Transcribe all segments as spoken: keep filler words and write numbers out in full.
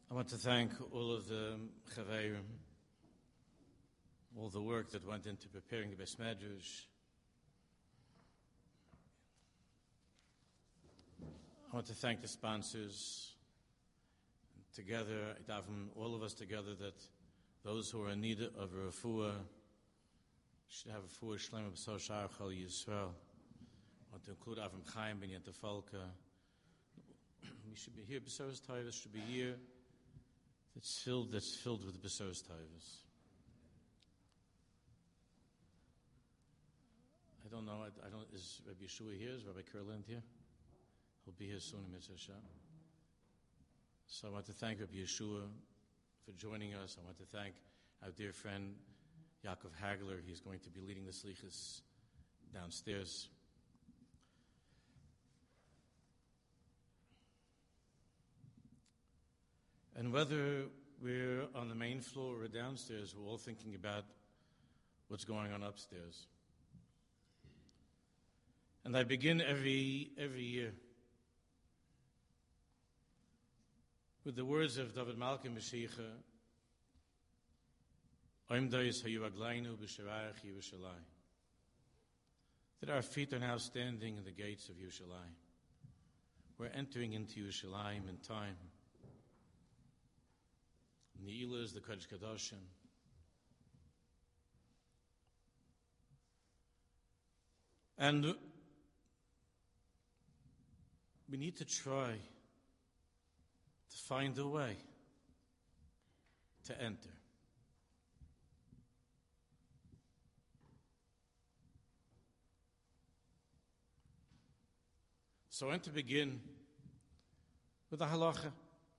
I want to thank all of the Chaveirim, all the work that went into preparing the Beis Medrash. I want to thank the sponsors. Together, I daven all of us together that those who are in need of a refuah should have a refuah shlema b'sor sha'ar chol Yisrael. I want to include Avram Chaim ben Yenta Falka. We should be here. Besoros Tovos should be here. That's filled. That's filled with Besoros Tovos. I don't know. I, I don't. Is Rabbi Yeshua here? Is Rabbi Kurland here? He'll be here soon, Mitzvah Hashem. So I want to thank Rabbi Yeshua for joining us. I want to thank our dear friend Yaakov Hagler. He's going to be leading the slichus downstairs. And whether we're on the main floor or downstairs, we're all thinking about what's going on upstairs. And I begin every every year with the words of David Malka Mashiach, Oimdayis hayu aglainu b'sharayach Yerushalayim, that our feet are now standing in the gates of Yerushalayim. We're entering into Yerushalayim in time. Ne'ilah is the Kodesh Kadoshim. And we need to try to find a way to enter. So I want to begin with the halacha.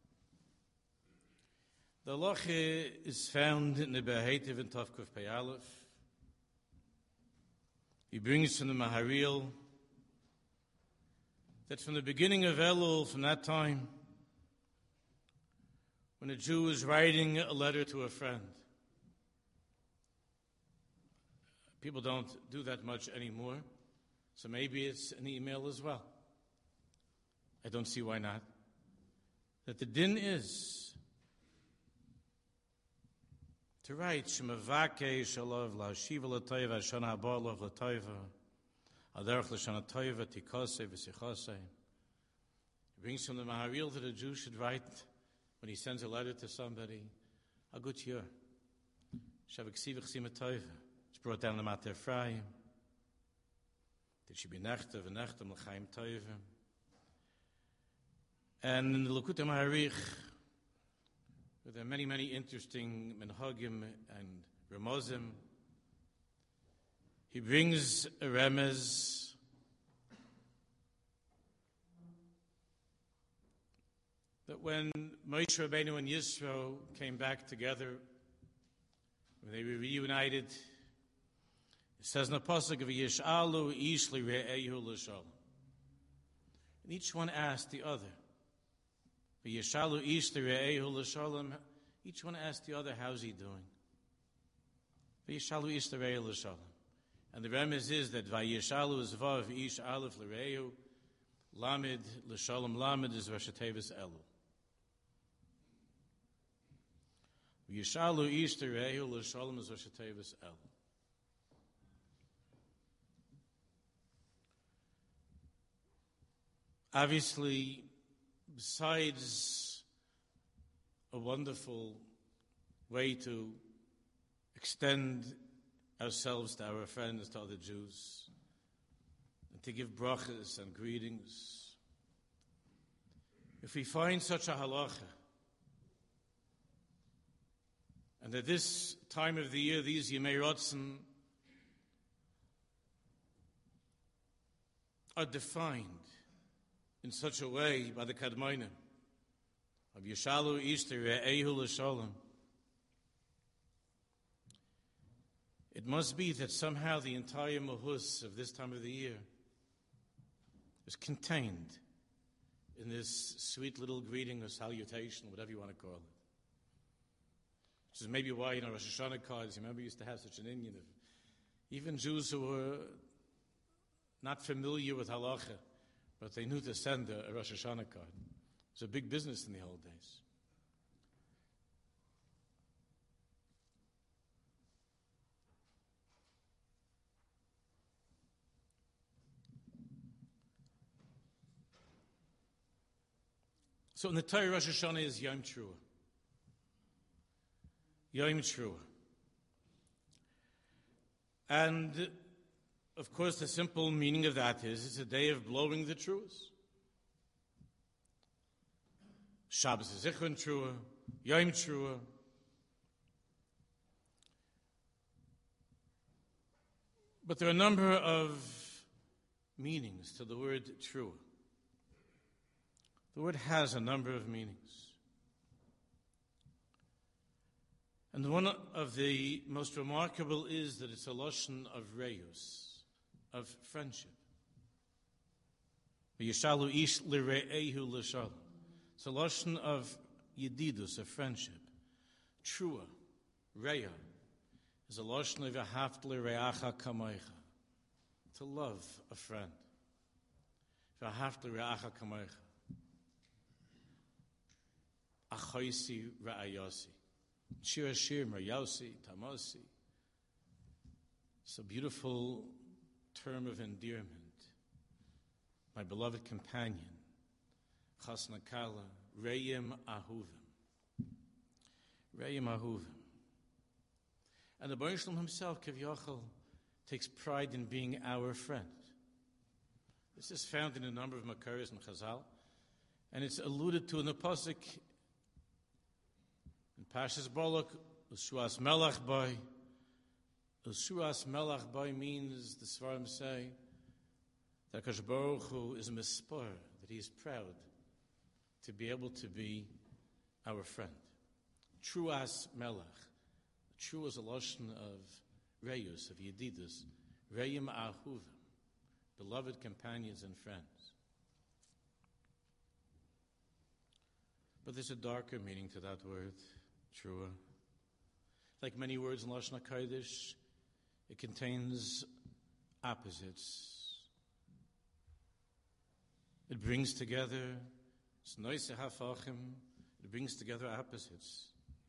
The halacha is found in the Behetiv in Tavkuf Pei Aleph. He brings from the Maharil that from the beginning of Elul, from that time, when a Jew is writing a letter to a friend, people don't do that much anymore, so maybe it's an email as well. I don't see why not. That the din is to write Shemavake Shalov La Shiva Latayva Shana Barlov Latayva Adarach Lashana Tayva Tikase V'Sichase. It brings from the Maharil that a Jew should write when he sends a letter to somebody, a good year. Shavik Sivich Sima Tayva. It's brought down the Mater Ephraim. That should be Nechta V'Nechta L'Chaim Tayva. And in the Likutei Maharich, there are many, many interesting menhagim and remozim. He brings a remez that when Moshe Rabbeinu and Yisro came back together, when they were reunited, it says in the pasuk of Yishalu Ish Li'Re'ehu L'Shalom, and each one asked the other. Each one asked the other, how's he doing? And the remez is that Vayishalu is Vav, Ish Aleph L'Re'ehu, Lamed L'Shalom, Lamed is Rosh Tevis Elu. Vayishalu Ish L'Re'ehu, L'Shalom is Rosh Tevis Elu. Obviously, besides a wonderful way to extend ourselves to our friends, to other Jews, and to give brachas and greetings, if we find such a halacha, and at this time of the year, these Yemei Ratzon are defined in such a way by the Kadmonim of Yishalu Ishter Re'ehu L'Shalom, it must be that somehow the entire mahus of this time of the year is contained in this sweet little greeting or salutation, whatever you want to call it. Which is maybe why, you know, Rosh Hashanah cards, you remember, we used to have such an Indian of even Jews who were not familiar with halacha, but they knew to send a, a Rosh Hashanah card. It was a big business in the old days. So in the Torah, Rosh Hashanah is Yom Teruah. Yom Teruah. And, of course, the simple meaning of that is it's a day of blowing the truahs. Shabbos is Zichron Teruah, Yom Teruah. But there are a number of meanings to the word Teruah. The word has a number of meanings. And one of the most remarkable is that it's a lashon of reyus, of friendship. Yishalu ish lire'ehu l'shalom. It's a lashon of yedidus, of friendship. Trua, reya, is a lashon of yahaft lire'acha kamaycha, to love a friend. Yahaft lire'acha kamaycha. Achoisi ra'ayasi. Shir Shir Maryausi, Tamasi. It's a beautiful term of endearment. My beloved companion, Chasnakala, Reyim Ahuvim. Reyim Ahuvim. And the Baruch Shalom himself, Kivyochel, takes pride in being our friend. This is found in a number of Makaris and Chazal, and it's alluded to in the Pasuk Pashas Balak, Ushuas Melach Boy. Ushuas Melach Boy means, the Svarim say, that Akash Baruch Hu is a mispar, that he is proud to be able to be our friend. Truas Melach. True is a lotion of Reyus, of Yedidus, Reyim Ahuvim, beloved companions and friends. But there's a darker meaning to that word. Trua. Like many words in Lashon HaKodesh, it contains opposites. It brings together, it's noise hafachim, it brings together opposites.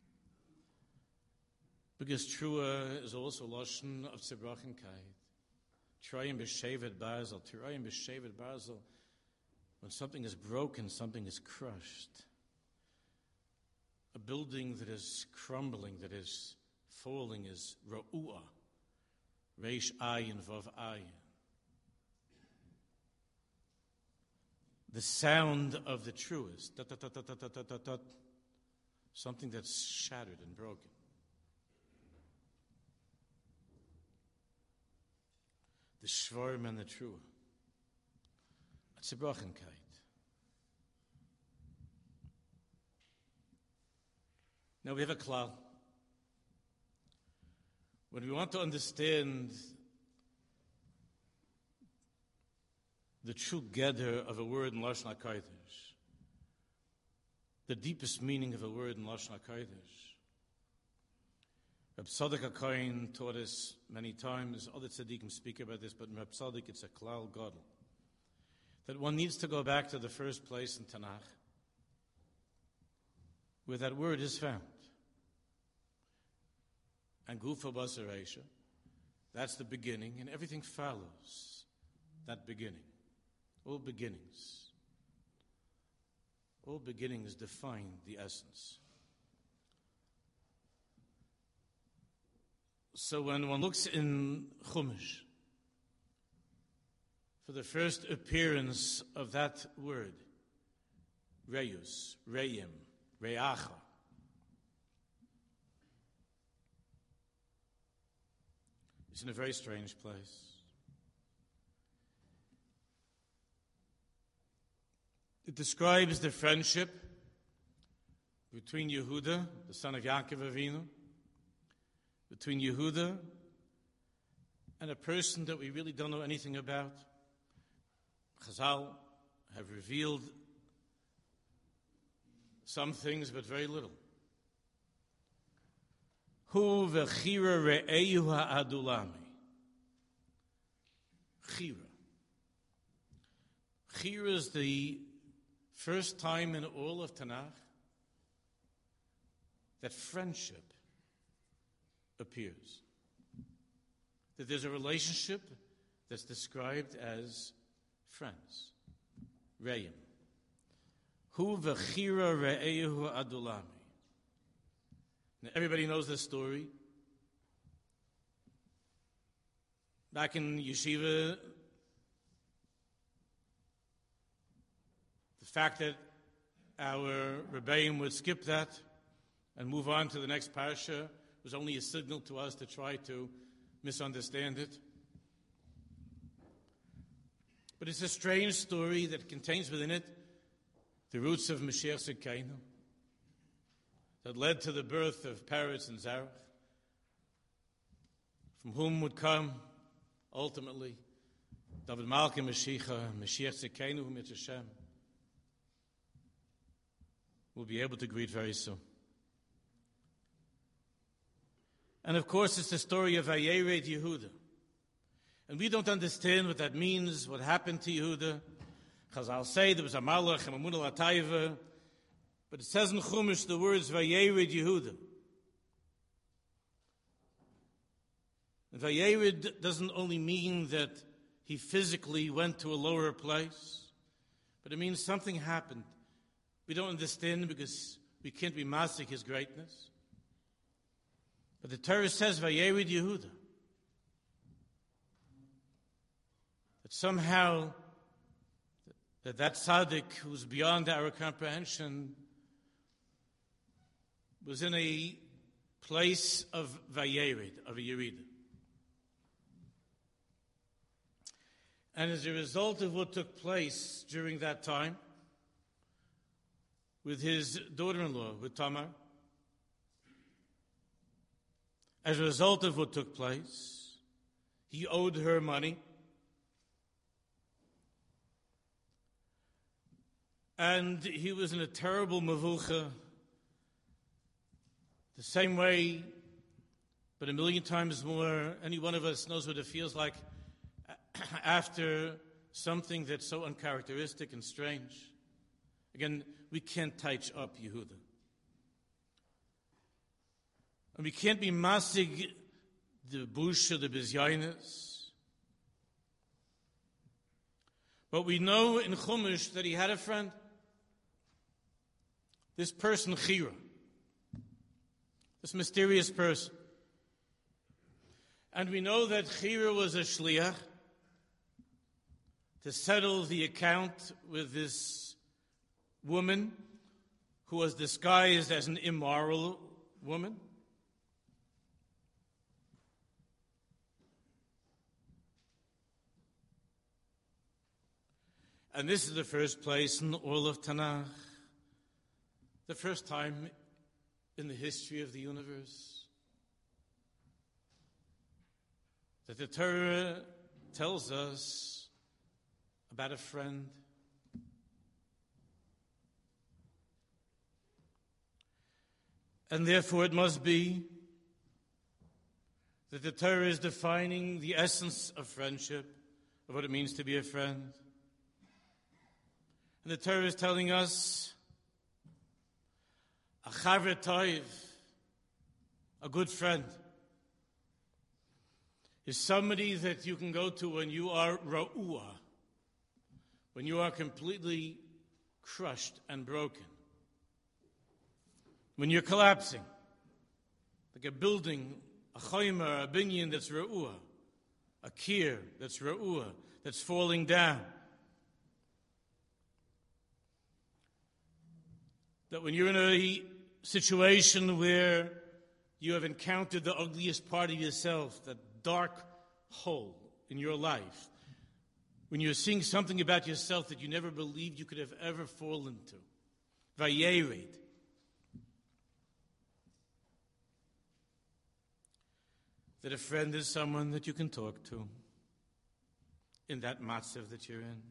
Because Trua is also Lashon of Tzebrachin Kait. Trayim b'shevet Basel, Trayim b'shevet Basel. When something is broken, something is crushed. A building that is crumbling, that is falling, is Ra'u'ah, Reish Ayin, Vav Ayin. The sound of the truest, da, da, da, da, da, da, da, da, something that's shattered and broken. The Shvarim and the Truah. It's a Brachenkeit. Now we have a klal. When we want to understand the true gather of a word in Lashon HaKodesh, the deepest meaning of a word in Lashon HaKodesh, Reb Tzadok HaKohen taught us many times, other tzaddikim speak about this, but in Reb Tzadok it's a klal gadol, that one needs to go back to the first place in Tanakh where that word is found. And Gufa Basaresha, that's the beginning, and everything follows that beginning. All beginnings. All beginnings define the essence. So when one looks in Chumash for the first appearance of that word, Reyus, Reyim, Re'acha, it's in a very strange place. It describes the friendship between Yehuda, the son of Yaakov Avinu, between Yehuda and a person that we really don't know anything about. Chazal have revealed some things, but very little. Hu v'chira re'eyu ha'adulami. Chira. Chira is the first time in all of Tanakh that friendship appears. That there's a relationship that's described as friends. Re'im. Hu v'chira re'ehu adulami. Now, everybody knows this story. Back in yeshiva, the fact that our rebbeim would skip that and move on to the next parasha was only a signal to us to try to misunderstand it. But it's a strange story that contains within it the roots of Mashiach Tzidkeinu that led to the birth of Peretz and Zarach, from whom would come ultimately David Malka Mashiach, Mashiach Tzidkeinu, whom it's Hashem will be able to greet very soon. And of course, it's the story of Vayered Yehuda. And we don't understand what that means, what happened to Yehuda. Chazal say there was a malach, and Mamun al-Atayva, but it says in Chumash the words Vayered Yehuda. And Vayered doesn't only mean that he physically went to a lower place, but it means something happened. We don't understand because we can't be masik his greatness. But the Torah says Vayered Yehuda. That somehow that that tzaddik who's beyond our comprehension was in a place of Vayered, of a Yerida. And as a result of what took place during that time, with his daughter-in-law, with Tamar, as a result of what took place, he owed her money. And he was in a terrible mavucha, the same way, but a million times more, any one of us knows what it feels like after something that's so uncharacteristic and strange. Again, we can't touch up Yehuda. And we can't be masig the bush or the bizyainis. But we know in Chumash that he had a friend. This person, Chira. This mysterious person. And we know that Chira was a shliach to settle the account with this woman who was disguised as an immoral woman. And this is the first place in all of Tanakh, the first time in the history of the universe that the Torah tells us about a friend. And therefore it must be that the Torah is defining the essence of friendship, of what it means to be a friend. And the Torah is telling us, a chaver toiv, a good friend, is somebody that you can go to when you are ra'uah, when you are completely crushed and broken, when you're collapsing, like a building, a chaymer, a binyan that's ra'uah, a kir that's ra'uah, that's falling down. That when you're in a situation where you have encountered the ugliest part of yourself, that dark hole in your life, when you're seeing something about yourself that you never believed you could have ever fallen to, vayered, that a friend is someone that you can talk to in that matzav that you're in,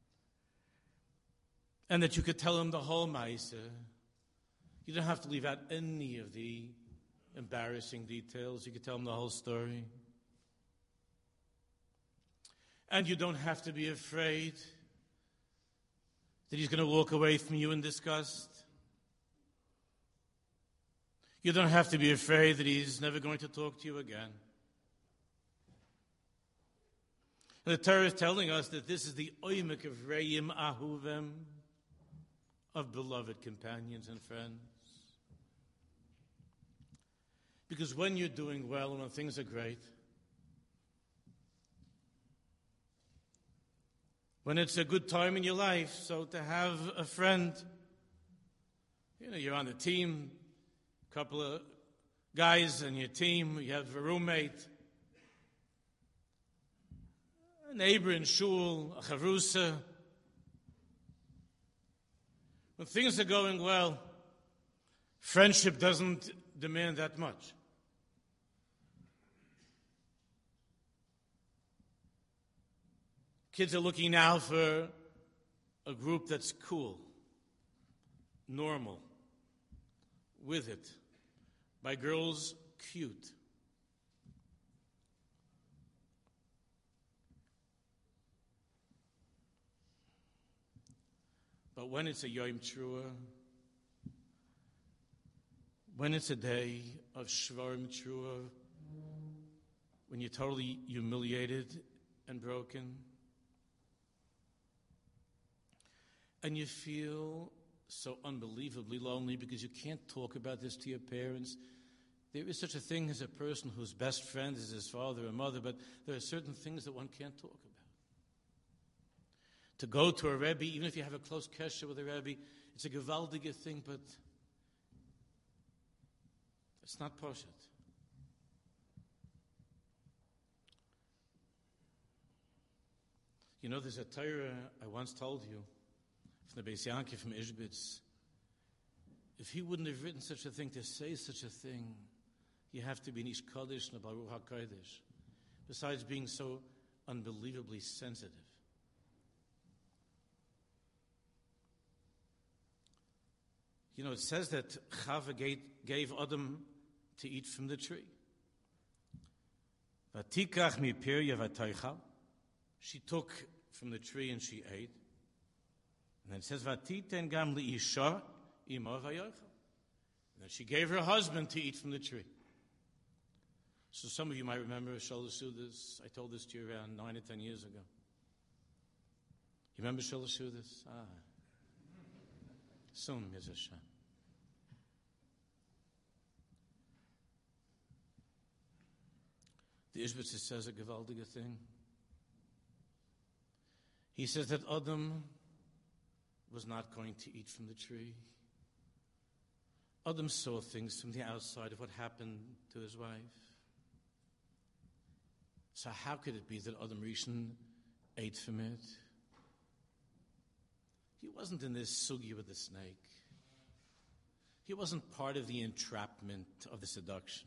and that you could tell him the whole ma'aseh. You don't have to leave out any of the embarrassing details. You could tell him the whole story. And you don't have to be afraid that he's going to walk away from you in disgust. You don't have to be afraid that he's never going to talk to you again. And the Torah is telling us that this is the oimek of re'im ahuvem, of beloved companions and friends. Because when you're doing well and when things are great, when it's a good time in your life, so to have a friend, you know, you're on the team, a couple of guys on your team, you have a roommate, a neighbor in shul, a chavrusa. When things are going well, friendship doesn't demand that much. Kids are looking now for a group that's cool, normal, with it. By girls, cute. But when it's a Yom Teruah, when it's a day of Shvarim Teruah, when you're totally humiliated and broken, and you feel so unbelievably lonely because you can't talk about this to your parents. There is such a thing as a person whose best friend is his father or mother, but there are certain things that one can't talk about. To go to a Rebbe, even if you have a close kesher with a Rebbe, it's a gewaldige thing, but it's not poshet. You know, there's a Torah I once told you, from the Beis Yankee from Ishbitz. If he wouldn't have written such a thing, to say such a thing, you have to be an Ish Kodesh and a Baruch HaKodesh, besides being so unbelievably sensitive. You know, it says that Chava gave Adam to eat from the tree. Vatikach mipirya v'taychal. She took from the tree and she ate. And then it says, Vatiten gam li'isha imo v'yochel. And then she gave her husband to eat from the tree. So some of you might remember, Shalasudas, I told this to you around nine or ten years ago. You remember Shalasudas? Ah. Soon, Miz Hashem. The Ishbitzer says a gewaldige thing. He says that Adam was not going to eat from the tree. Adam saw things from the outside of what happened to his wife. So how could it be that Adam Rishon ate from it? He wasn't in this sugi with the snake. He wasn't part of the entrapment of the seduction.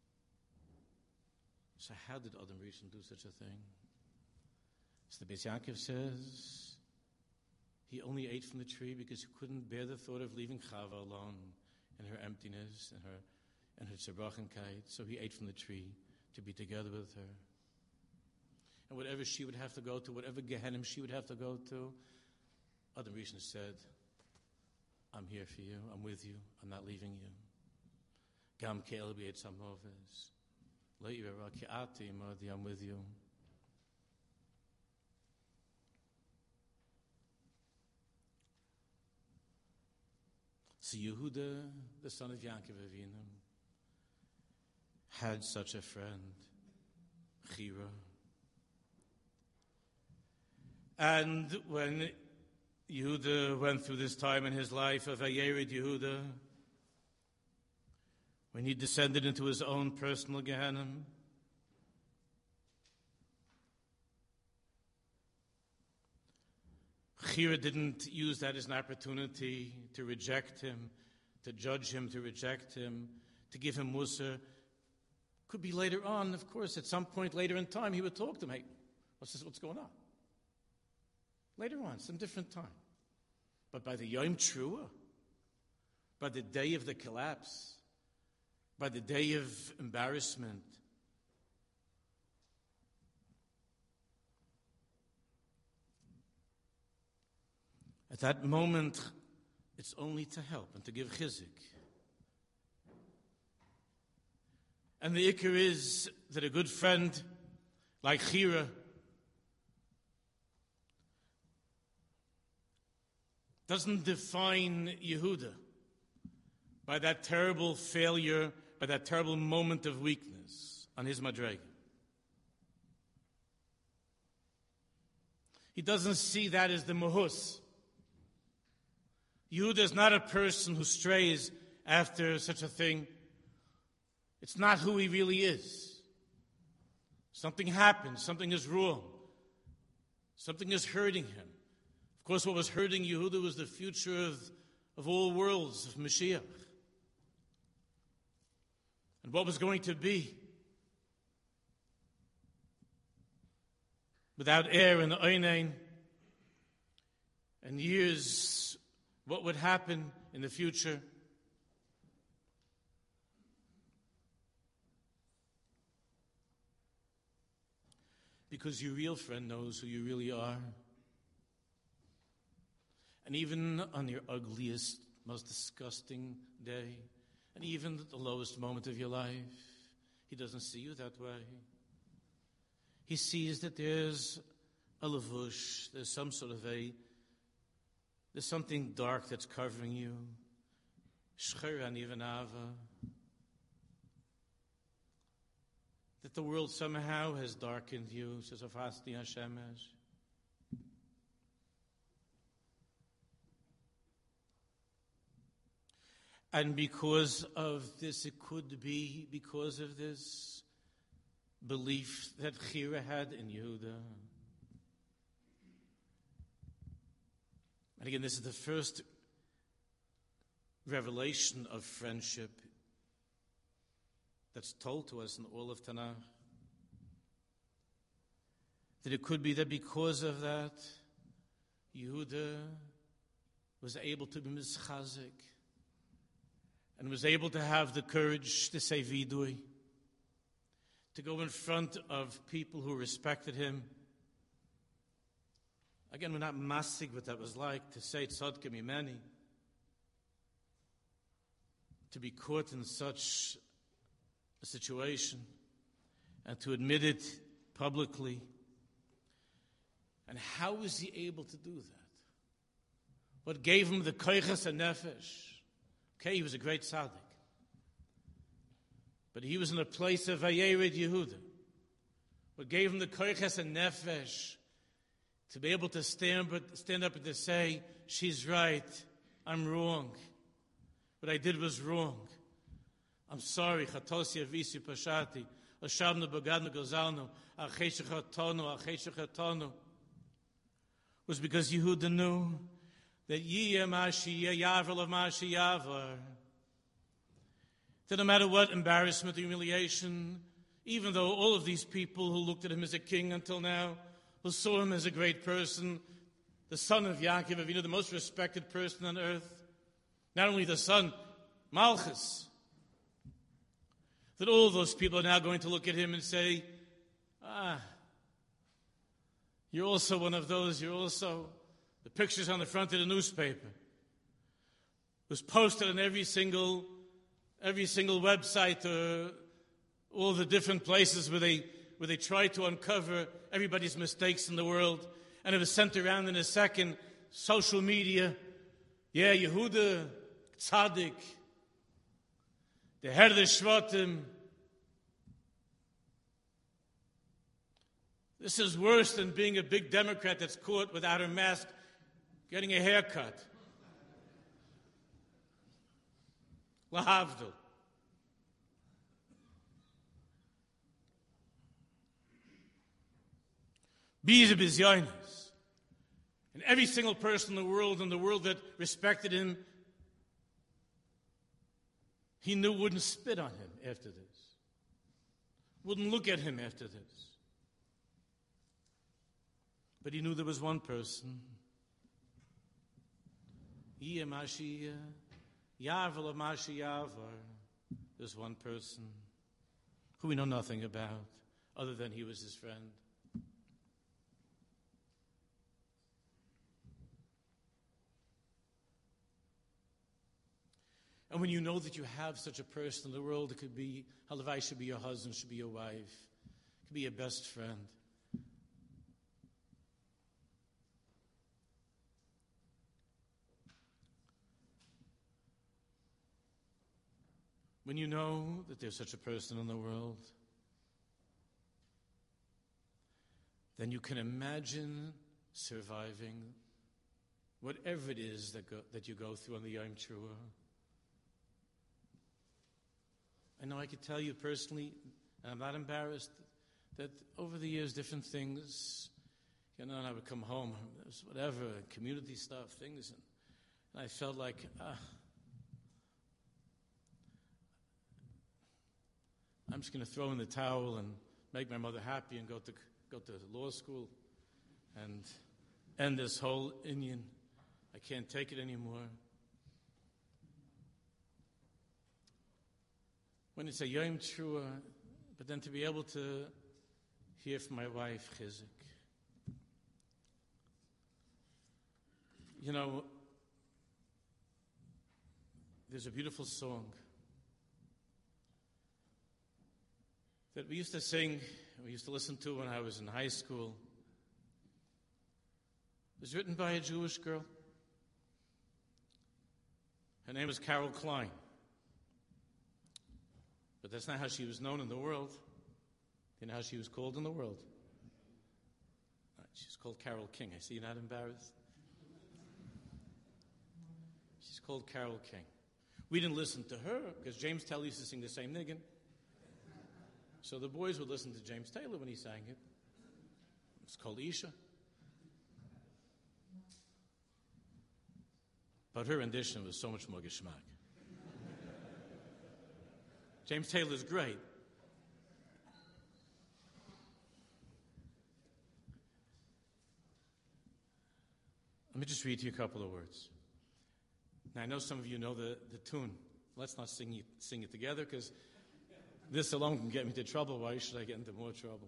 So how did Adam Rishon do such a thing? So the Beis Yaakov says he only ate from the tree because he couldn't bear the thought of leaving Chava alone in her emptiness and her and her tzarachenkeit. So he ate from the tree to be together with her. And whatever she would have to go to, whatever Gehenim she would have to go to, Adam Rishon said, I'm here for you, I'm with you, I'm not leaving you. Gam ke'el b'yet samoves. Lo yirah ki'ati imadi, I'm with you. So Yehuda, the son of Yaakov Avinu, had such a friend, Chira. And when Yehuda went through this time in his life of Vayered Yehuda, when he descended into his own personal Gehenna, Chira didn't use that as an opportunity to reject him, to judge him, to reject him, to give him Musa. Could be later on, of course, at some point later in time, he would talk to him. Hey, what's this, what's going on? Later on, some different time. But by the Yom Teruah, by the day of the collapse, by the day of embarrassment, at that moment, it's only to help and to give chizik. And the ikar is that a good friend like Chira doesn't define Yehuda by that terrible failure, by that terrible moment of weakness on his madrega. He doesn't see that as the mahus. Yehuda is not a person who strays after such a thing. It's not who he really is. Something happened. Something is wrong. Something is hurting him. Of course, what was hurting Yehuda was the future of, of all worlds, of Mashiach. And what was going to be. Without air and oinain, and years, what would happen in the future. Because your real friend knows who you really are. And even on your ugliest, most disgusting day, and even at the lowest moment of your life, he doesn't see you that way. He sees that there's a lavush, there's some sort of a, there's something dark that's covering you. Shcher anivanava. That the world somehow has darkened you, says Afasti Hashemesh. And because of this, it could be because of this belief that Chira had in Yehuda. And again, this is the first revelation of friendship that's told to us in all of Tanakh. That it could be that because of that, Yehuda was able to be mischazik and was able to have the courage to say vidui, to go in front of people who respected him. Again, we're not massig what that was like, to say tzadka mimeni, to be caught in such a situation and to admit it publicly. And how was he able to do that? What gave him the koiches and nefesh? Okay, he was a great tzaddik. But he was in a place of Vayered Yehuda. What gave him the koiches and nefesh to be able to stand, but stand up and to say, she's right, I'm wrong. What I did was wrong. I'm sorry. Chatosi avisi pashati. Ashavnu bagadnu gozalnu. Acheshechatonu, acheshechatonu. Was because Yehuda knew that Yiyeh Mashiach Yavar of Mashiach Yavar. That no matter what embarrassment, humiliation, even though all of these people who looked at him as a king until now, who saw him as a great person, the son of Yaakov Avinu, the most respected person on earth, not only the son, Malchus, that all those people are now going to look at him and say, ah, you're also one of those, you're also the pictures on the front of the newspaper. It was posted on every single every single website, uh, all the different places where they where they try to uncover everybody's mistakes in the world. And it was sent around in a second. Social media. Yeah, Yehuda, Tzaddik, the head of the Shvatim. This is worse than being a big Democrat that's caught without her mask getting a haircut. Lahavdil. Biza bizyonis. And every single person in the world, in the world that respected him, he knew wouldn't spit on him after this. Wouldn't look at him after this. But he knew there was one person. Yiyeh Mashiach, Yavar Mashiach Yavar. There's one person who we know nothing about, other than he was his friend. And when you know that you have such a person in the world, it could be, Halavai should be your husband, should be your wife, it could be your best friend. when you know that there's such a person in the world, then you can imagine surviving whatever it is that, go, that you go through on the Yom Teruah. I know I could tell you personally, and I'm not embarrassed, that over the years, different things, you know, and I would come home, whatever, community stuff, things, and, and I felt like, ah, I'm just going to throw in the towel and make my mother happy and go to go to law school and end this whole Indian. I can't take it anymore. When it's a Yom Teruah, but then to be able to hear from my wife, Chizik. You know, there's a beautiful song that we used to sing, we used to listen to when I was in high school. It was written by a Jewish girl. Her name was Carol Klein. But that's not how she was known in the world. You know how she was called in the world? She's called Carol King. I see you're not embarrassed. She's called Carol King. We didn't listen to her because James Taylor used to sing the same niggin. So the boys would listen to James Taylor when he sang it. It's called Isha. But her rendition was so much more geschmack. James Taylor's great. Let me just read to you a couple of words. Now, I know some of you know the, the tune. Let's not sing it, sing it together, because this alone can get me into trouble. Why should I get into more trouble?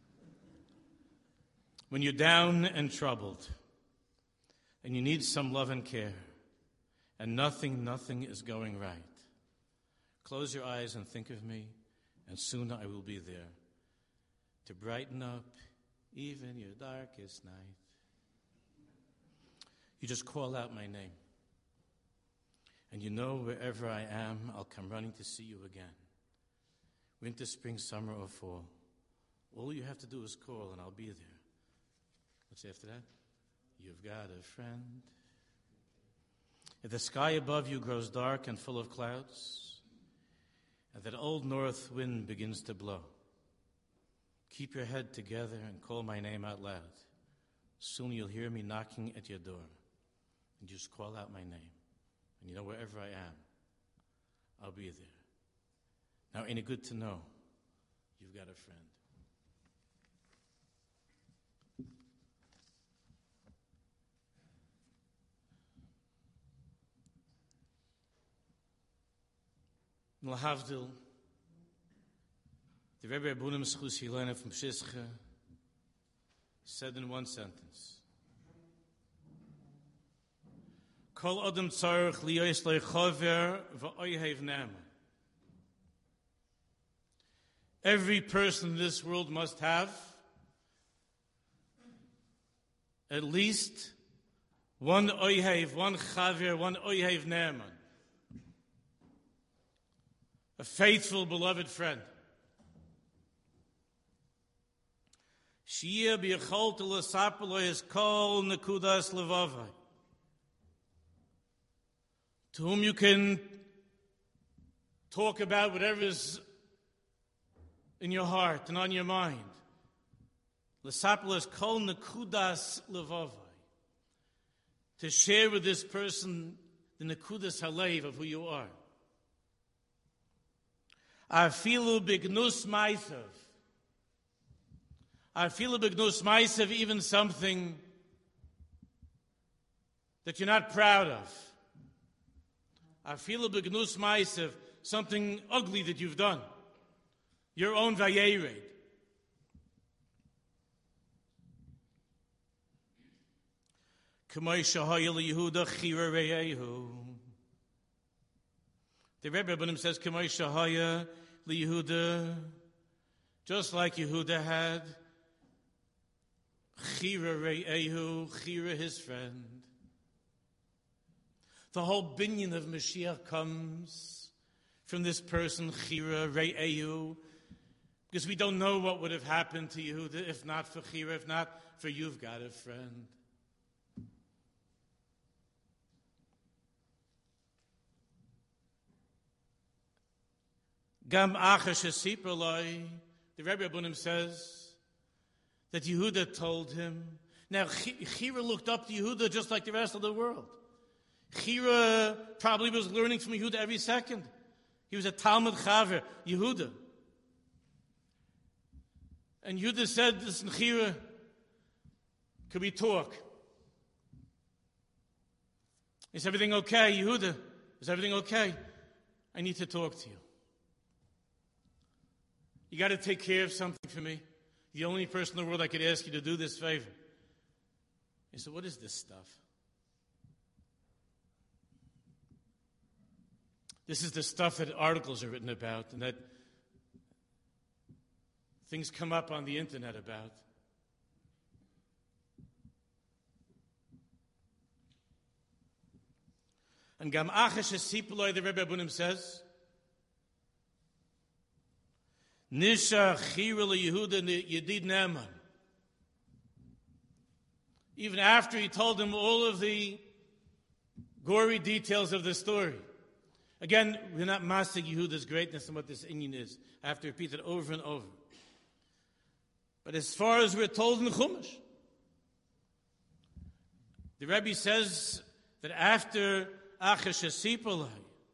When you're down and troubled, and you need some love and care, and nothing, nothing is going right, close your eyes and think of me, and soon I will be there to brighten up even your darkest night. You just call out my name, and you know wherever I am, I'll come running to see you again. Winter, spring, summer, or fall. All you have to do is call, and I'll be there. What's after that? You've got a friend. If the sky above you grows dark and full of clouds, and that old north wind begins to blow, keep your head together and call my name out loud. Soon you'll hear me knocking at your door, and just call out my name. And you know, wherever I am, I'll be there. Now, ain't it good to know you've got a friend? L'havdil, the Rebbe Abunim Schus Hilena from Pshischa said in one sentence, Kol Adam Tzarech Liyos Lechaver V'Oyhev Ne'eman. Every person in this world must have at least one Oyhev, one Chaver, one Oyhev Ne'eman. A faithful, beloved friend. Shia b'yachol t'lasapelo is kol nekudas levavai. To whom you can talk about whatever is in your heart and on your mind. L'sapelo is kol nekudas levavai. To share with this person the nekudas halev of who you are. Afilu bignus ma'asav. Afilu bignus ma'asav, even something that you're not proud of. Afilu bignus ma'asav, something ugly that you've done. Your own vayered. K'may shahayel Yehuda chira reyehu. The Rebbe Abunim says, K'may shahaya liYehuda, just like Yehuda had chira re'ehu, chira his friend. The whole binyan of Mashiach comes from this person, Chira, Re'ehu, because we don't know what would have happened to Yehuda if not for Chira, if not for you've got a friend. Gam Achash Sipraloi, the Rebbe Abunim says that Yehuda told him. Now, Chira looked up to Yehuda just like the rest of the world. Chira probably was learning from Yehuda every second. He was a Talmud Chaver, Yehuda. And Yehuda said, listen, Chira, could we talk? Is everything okay, Yehuda? Is everything okay? I need to talk to you. You got to take care of something for me. The only person in the world I could ask you to do this favor. He said, what is this stuff? This is the stuff that articles are written about and that things come up on the internet about. And Gam Achash Sipuloi, the Rebbe Abunim says, Nisha Chira Yehuda Yedid Naaman. Even after he told him all of the gory details of the story. Again, we're not masking Yehuda's greatness and what this Indian is. I have to repeat it over and over. But as far as we're told in the Chumash, the Rebbe says that after Achash Sipalai,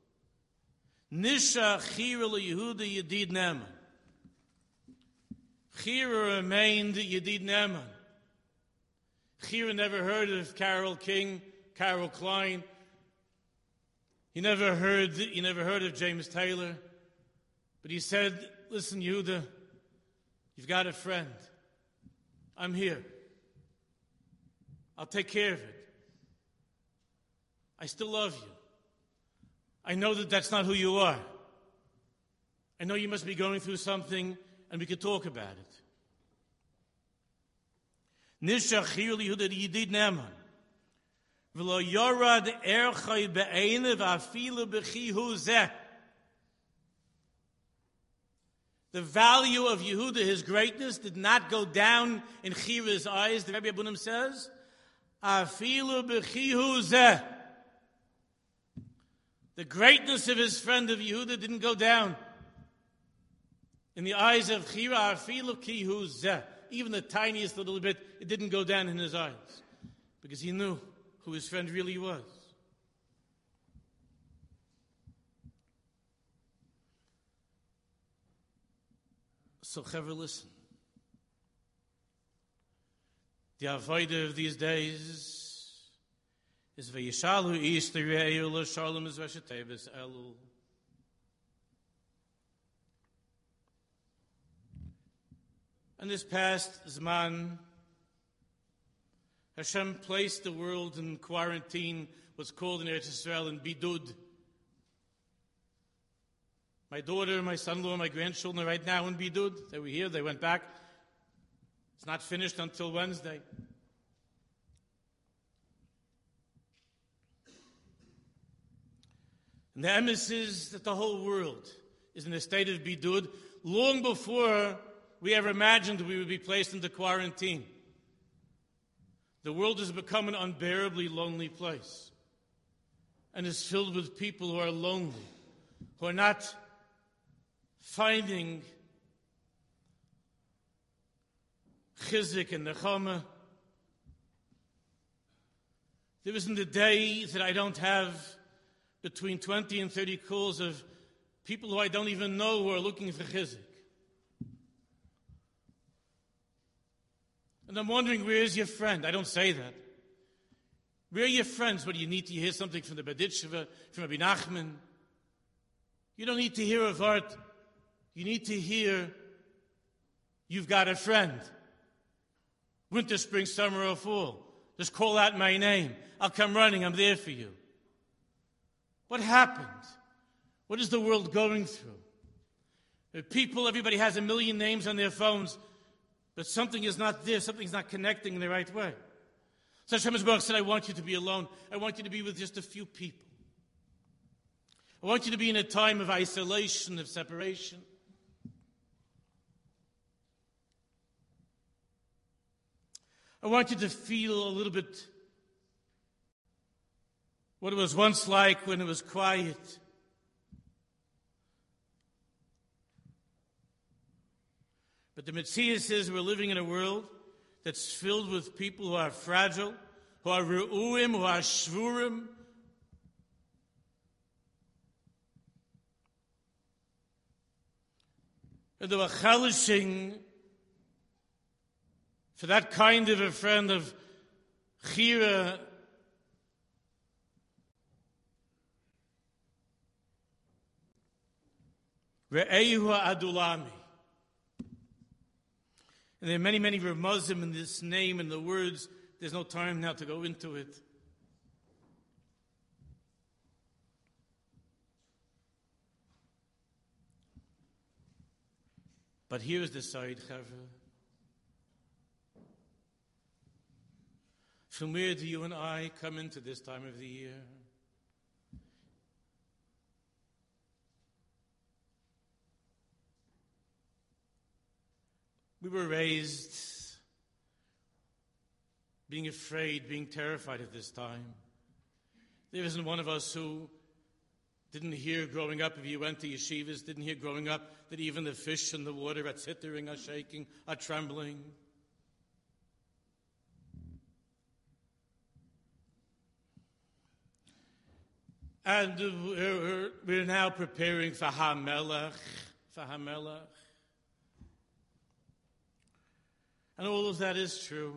Nisha Chira Yehuda Yedid Naaman. Chira remained Yedid Naaman. Chira never heard of Carol King, Carol Klein. He never heard, he never heard of James Taylor. But he said, listen, Yehuda, you've got a friend. I'm here. I'll take care of it. I still love you. I know that that's not who you are. I know you must be going through something, and we could talk about it. Nisha Chira Yehuda Yedid Naaman. V'lo yorad erchai be'enev afilu b'chihu zeh. The value of Yehuda, his greatness, did not go down in Chira's eyes. The Rebbe Abunim says, afilu b'chihu zeh. The greatness of his friend of Yehuda didn't go down. In the eyes of Chira, afilu b'chihu zeh. Even the tiniest little bit, it didn't go down in his eyes. Because he knew who his friend really was. So, Chaver, listen. The avodah of these days is Vayishalu ish l're'eu l'shalom is v'shetevus elu. And this past Zman, Hashem placed the world in quarantine, what's called in Eretz Yisrael in Bidud. My daughter, my son-in-law, my grandchildren are right now in Bidud. They were here, they went back. It's not finished until Wednesday. And the emes is that the whole world is in a state of Bidud long before we ever imagined we would be placed into quarantine. The world has become an unbearably lonely place and is filled with people who are lonely, who are not finding chizik and nechama. There isn't a day that I don't have between twenty and thirty calls of people who I don't even know who are looking for chizik. And I'm wondering, where is your friend? I don't say that. Where are your friends? What do you need to hear something from the Baditsheva, from Rabbi Nachman? You don't need to hear a vart. You need to hear, you've got a friend. Winter, spring, summer, or fall. Just call out my name. I'll come running. I'm there for you. What happened? What is the world going through? The people, everybody has a million names on their phones, but something is not there. Something's not connecting in the right way. So Hashem Yisbarach said, I want you to be alone. I want you to be with just a few people. I want you to be in a time of isolation, of separation. I want you to feel a little bit what it was once like when it was quiet. But the Metzius is we're living in a world that's filled with people who are fragile, who are re'uim, who are shvurim. And they were chalishing for that kind of a friend of chira, re'ehu adulami. And there are many, many Ramazim in this name and the words. There's no time now to go into it. But here is the side, Chavra. From where do you and I come into this time of the year? We were raised being afraid, being terrified at this time. There isn't one of us who didn't hear growing up, if you went to yeshivas, didn't hear growing up that even the fish in the water are tittering, are shaking, are trembling. And we're, we're now preparing for HaMelech, for HaMelech. And all of that is true.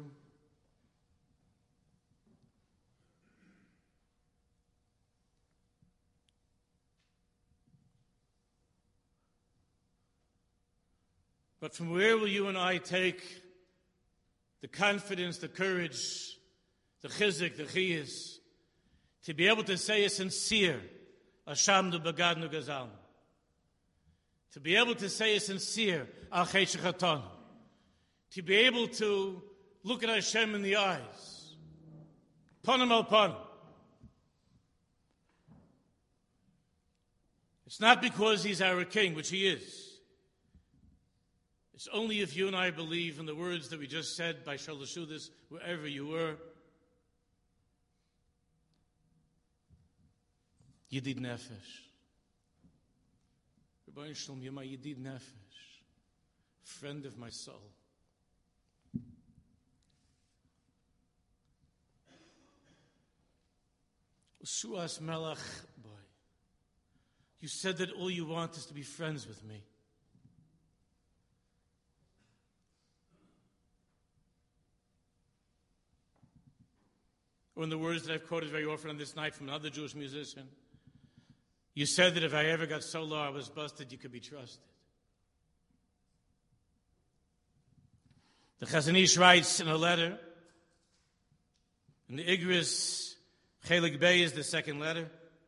But from where will you and I take the confidence, the courage, the chizik, the chiyas, to be able to say a sincere, Ashamdu Bagadnu Gazal, to be able to say a sincere, Al Cheshachatan, to be able to look at Hashem in the eyes, Panim al Panim. It's not because He's our King, which He is. It's only if you and I believe in the words that we just said by Shalashudis, wherever you were, Yedid Nefesh. Rabbi Shalom, you're my Yedid Nefesh, friend of my soul. Suas Melech, boy, you said that all you want is to be friends with me. Or in the words that I've quoted very often on this night from another Jewish musician, you said that if I ever got so low I was busted, you could be trusted. The Chazon Ish writes in a letter, in the Igris, Chelik Bey is the second letter,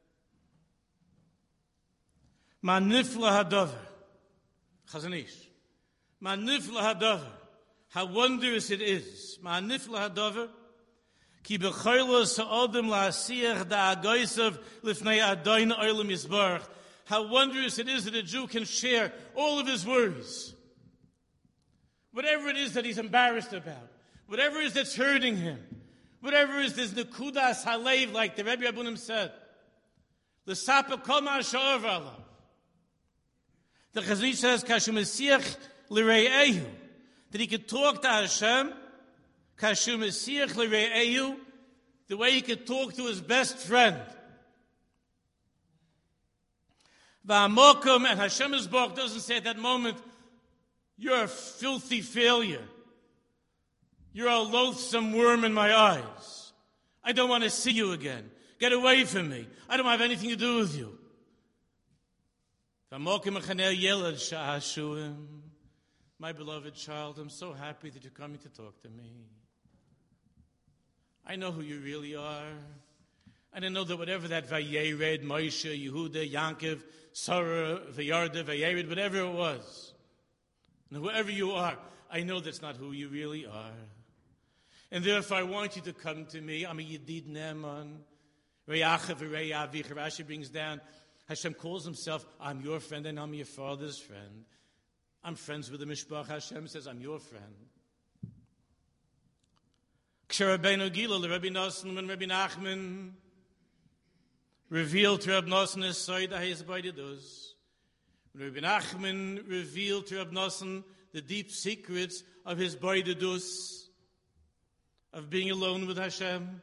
Ma nifla hadavar, Chazon Ish, Ma nifla hadavar, how wondrous it is, Ma nifla hadavar, Ki b'chayla sa'adim la'asiyach da'agaysav lifnei adayin oilam yisbarach. How wondrous it is that a Jew can share all of his worries. Whatever it is that he's embarrassed about, whatever it is that's hurting him, whatever it is this nekudas halev, like the Rebbe Abunim said, l'sapa kol ma'asha'av alav. The Chazon Ish says, kashu mesiach l'rei'ehu, that he could talk to Hashem, kashu mesiach l'rei'ehu, the way he could talk to his best friend. V'amokum, and Hashem Yisborach doesn't say at that moment, you're a filthy failure. You're a loathsome worm in my eyes. I don't want to see you again. Get away from me. I don't have anything to do with you. V'amokum echanei yelad sha'ashuim. My beloved child, I'm so happy that you're coming to talk to me. I know who you really are. And I know that whatever that Vayered, Moshe, Yehuda, Yankov, Sarah, Vayarda, Vayered, whatever it was, and whoever you are, I know that's not who you really are. And therefore I want you to come to me. I'm a Yedid Neman. Re'achav v're'avich. Rashi brings down, Hashem calls himself, I'm your friend and I'm your father's friend. I'm friends with the Mishpach. Hashem says, I'm your friend. Ksher Rabbeinu Gilel, the Rabbi Nosson and Rabbi Nachman revealed to Rabbi Nosson his side that he is by the dos. Rabbi Nachman revealed to Rabbi Nosson the deep secrets of his Baidadus, of being alone with Hashem.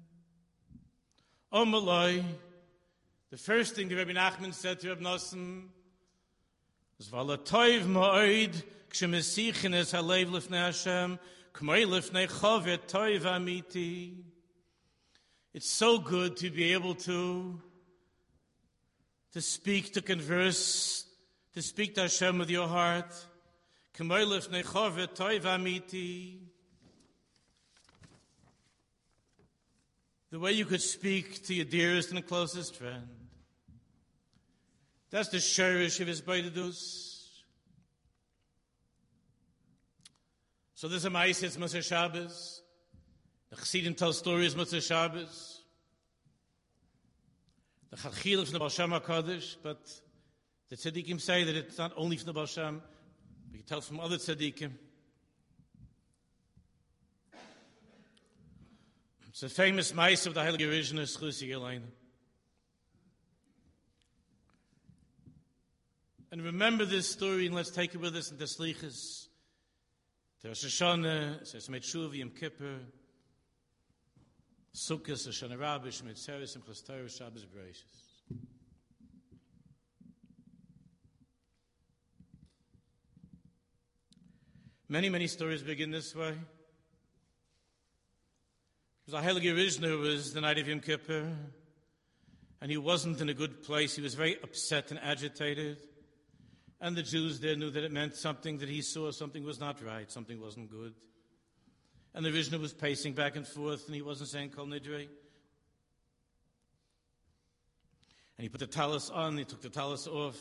Omalai, the first thing that Rabbi Nachman said to Rabbi Nosson was, Vala toiv ma'oid, k'shemesichen es halev lifnei Hashem, k'moi lifnei chovet toiv amiti. It's so good to be able to, to speak, to converse, to speak to Hashem with your heart. K'moi lifnei chovet toiv amiti. The way you could speak to your dearest and closest friend. That's the shirish of his Baidadus. So there's a Ma'aseh, it's Motzei Shabbos. The Chassidim tell stories Motzei Shabbos. The Chachil is from the Baal Shem HaKadosh, but the Tzaddikim say that it's not only from the Baal Shem, we can tell from other Tzaddikim. It's a famous Ma'aseh of the Heilige Rishon, Schusi Yeleinu. And remember this story, and let's take it with us into Slichas. To Rosh Hashanah, says Meitshuv, Yom Kippur, Sukkot, Hoshana Rabbah, Shemitz Seres, Simchas Torah, Shabbos Bereishis. Many, many stories begin this way. Because the Heilige Rishon was the night of Yom Kippur, and he wasn't in a good place. He was very upset and agitated. And the Jews there knew that it meant something, that he saw something was not right, something wasn't good. And the Rishon was pacing back and forth, and he wasn't saying Kol Nidrei. And he put the talis on, he took the talis off.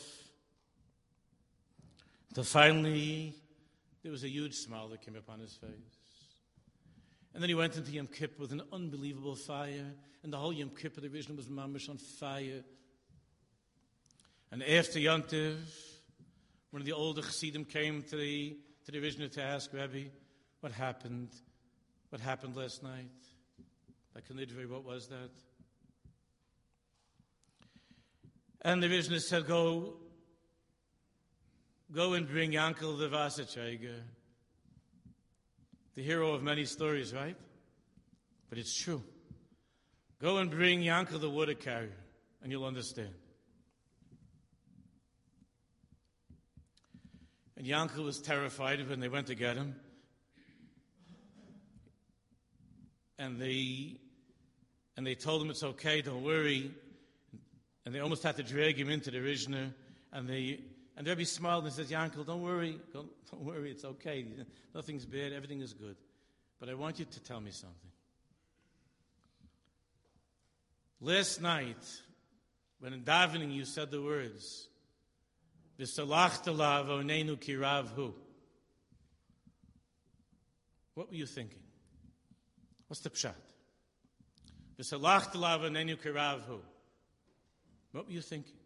Until finally, there was a huge smile that came upon his face. And then he went into Yom Kippur with an unbelievable fire. And the whole Yom Kippur, the Rishon was mamish on fire. And after Yontiv, one of the older Chassidim came to the to the Rishon to ask, Rabbi, what happened? What happened last night? Like Nidrei, what was that? And the Rishon said, go, go and bring Yankel the Vasachaiger. The hero of many stories, right? But it's true. Go and bring Yankel the water carrier, and you'll understand. And Yankel was terrified when they went to get him. And they and they told him it's okay, don't worry. And they almost had to drag him into the Rishon. And they and the Rebbe smiled and says, Yankel, don't worry, don't, don't worry, it's okay. Nothing's bad, everything is good. But I want you to tell me something. Last night, when in davening you said the words, V'salachta la'avonenu kirav hu. What were you thinking? What's the pshat? V'salachta la'avonenu kirav hu. What were you thinking?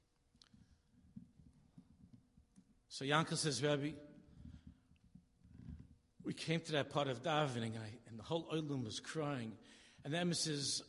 So Yankel says, Rabbi, we came to that part of davening, and, I, and the whole oilum was crying. And the Emma says,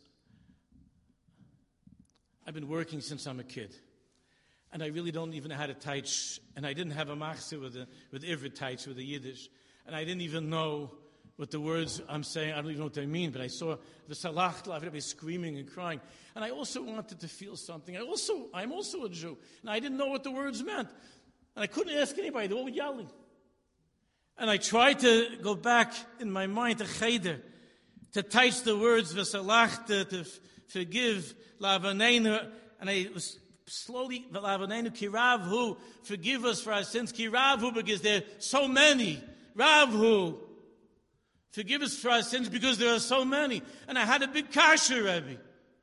I've been working since I'm a kid. And I really don't even know how to teach. And I didn't have a machzor with the, with Ivrit teach, with the Yiddish. And I didn't even know what the words I'm saying, I don't even know what they mean. But I saw the salach, everybody screaming and crying. And I also wanted to feel something. I also, I'm also a Jew. And I didn't know what the words meant. And I couldn't ask anybody. They were all yelling. And I tried to go back in my mind to Cheder, to teach the words, v'salach, to, to forgive, la'avanenu. And I was slowly, v'la'avanenu kiravhu, forgive us for our sins, kiravhu, because there are so many. Ravhu, forgive us for our sins because there are so many. And I had a big kasha, Rebbe.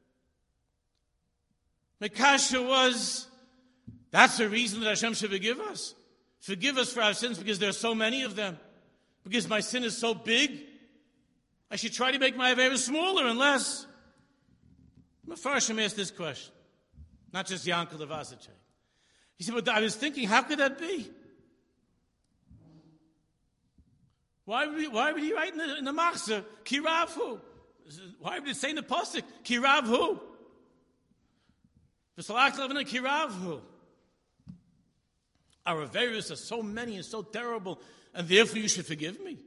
My kasha was, that's the reason that Hashem should forgive us. Forgive us for our sins because there are so many of them. Because my sin is so big, I should try to make my avera smaller and less. Mefarshim asked this question. not just Yankel the Vasicek. He said, but I was thinking, how could that be? Why would he, why would he write in the, in the Machzor, Kiravhu? Why would it say in the Pasuk, Kiravhu? V'salach Kiravhu. Our averos are so many and so terrible, and therefore you should forgive me.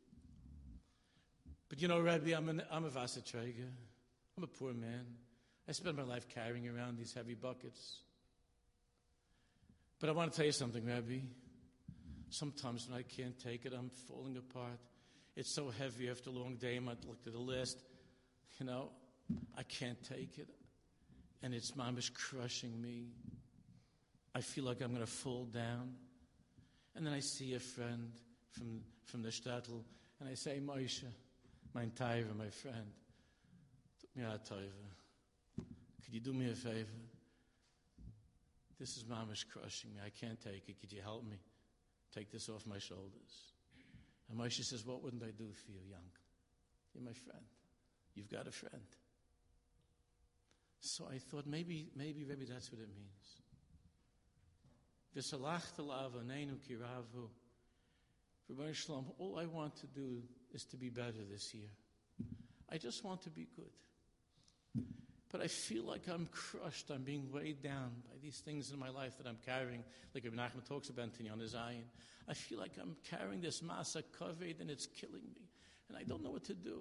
But you know, Rabbi, I'm, an, I'm a Vasatreiger. I'm a poor man. I spend my life carrying around these heavy buckets. But I want to tell you something, Rabbi. Sometimes when I can't take it, I'm falling apart. It's so heavy after a long day. I might look at the list. You know, I can't take it. And it's mamish crushing me. I feel like I'm going to fall down. And then I see a friend from, from the shtetl, and I say, Moshe, mein Taiva, my friend, yeah, Taiva, could you do me a favor? This is mamish crushing me. I can't take it. Could you help me take this off my shoulders? And Moshe says, what wouldn't I do for you, Yankel? You're my friend. You've got a friend. So I thought maybe, maybe, maybe that's what it means. All I want to do is to be better this year. I just want to be good. But I feel like I'm crushed. I'm being weighed down by these things in my life that I'm carrying. Like Rabbi Nachman talks about on his ayin. I feel like I'm carrying this masa kaved and it's killing me. And I don't know what to do.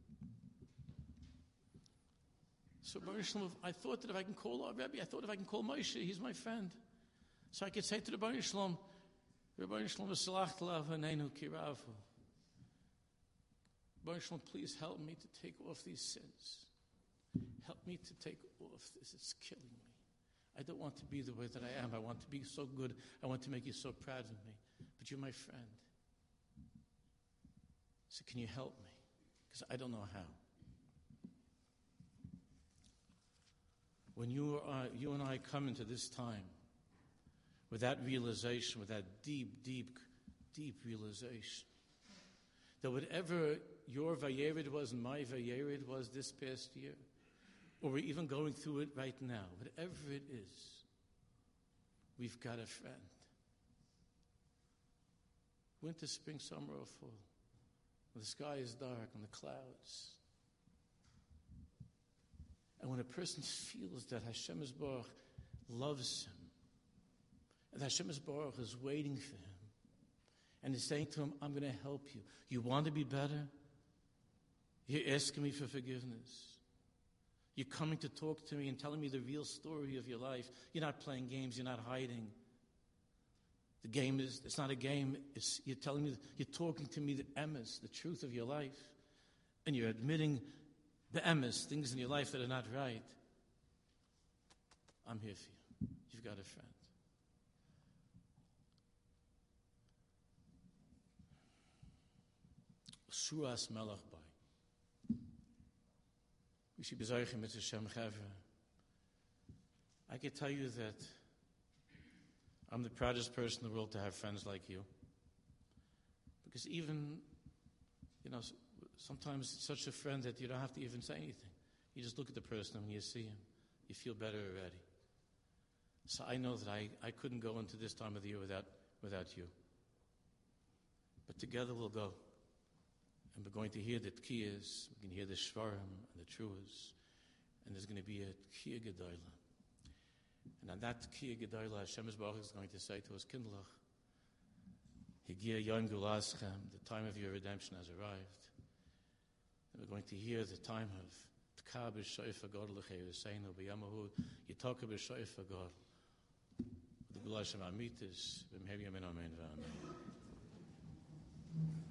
So I thought that if I can call our Rebbe, I thought if I can call Moshe, he's my friend. So I could say to the Rebbeinu Shalom, Rebbeinu Shalom v'salach t'lav haneinu kiravu. Rebbeinu Shalom, please help me to take off these sins. Help me to take off this. It's killing me. I don't want to be the way that I am. I want to be so good. I want to make you so proud of me. But you're my friend. So can you help me? Because I don't know how. When you, are, you and I come into this time with that realization, with that deep, deep, deep realization, that whatever your Vayered was and my Vayered was this past year, or we're even going through it right now, whatever it is, we've got a friend. Winter, spring, summer, or fall. When the sky is dark and the clouds. And when a person feels that Hashem Yisborach loves him, and Hashem Yisborach is waiting for him, and is saying to him, I'm going to help you. You want to be better? You're asking me for forgiveness. You're coming to talk to me and telling me the real story of your life. You're not playing games. You're not hiding. The game is, it's not a game. It's, you're telling me, you're talking to me the emes, the truth of your life. And you're admitting the emes, things in your life that are not right. I'm here for you. You've got a friend. Suras Melach Bai. We should be Zoychim with Hashem Chavra. I can tell you that I'm the proudest person in the world to have friends like you. Because even, you know, sometimes it's such a friend that you don't have to even say anything. You just look at the person and when you see him, you feel better already. So I know that I, I couldn't go into this time of the year without, without you. But together we'll go. And we're going to hear the tkiyas, we can hear the shvarim and the truas, and there's going to be a tkiyah gedola. And on that tkiyah gedola, Hashem Yisborach is going to say to us, Kindlach, Higia Yom Gulaschem, the time of your redemption has arrived. And we're going to hear the time of Tkah b'shoifa God l'chei v'seinu b'yamahu Yitaka b'shoifa God. The Gula Shem Amitis, b'mhev yamin amen v'amen.